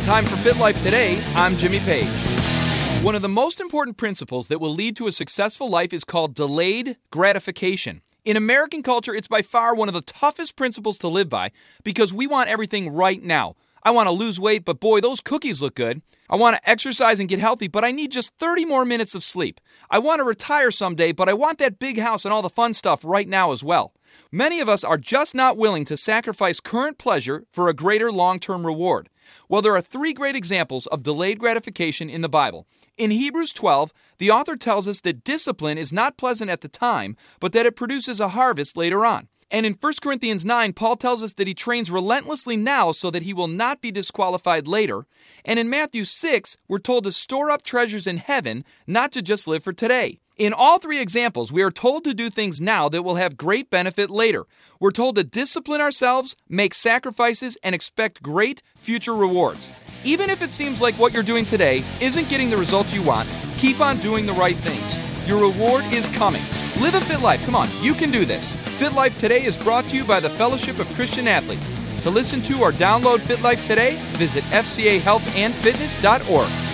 Time for Fit Life Today, I'm Jimmy Page. One of the most important principles that will lead to a successful life is called delayed gratification. In American culture, it's by far one of the toughest principles to live by because we want everything right now. I want to lose weight, but boy, those cookies look good. I want to exercise and get healthy, but I need just 30 more minutes of sleep. I want to retire someday, but I want that big house and all the fun stuff right now as well. Many of us are just not willing to sacrifice current pleasure for a greater long-term reward. Well, there are three great examples of delayed gratification in the Bible. In Hebrews 12, the author tells us that discipline is not pleasant at the time, but that it produces a harvest later on. And in 1 Corinthians 9, Paul tells us that he trains relentlessly now so that he will not be disqualified later. And in Matthew 6, we're told to store up treasures in heaven, not to just live for today. In all three examples, we are told to do things now that will have great benefit later. We're told to discipline ourselves, make sacrifices, and expect great future rewards. Even if it seems like what you're doing today isn't getting the results you want, keep on doing the right things. Your reward is coming. Live a fit life. Come on, you can do this. Fit Life Today is brought to you by the Fellowship of Christian Athletes. To listen to or download Fit Life Today, visit fcahealthandfitness.org.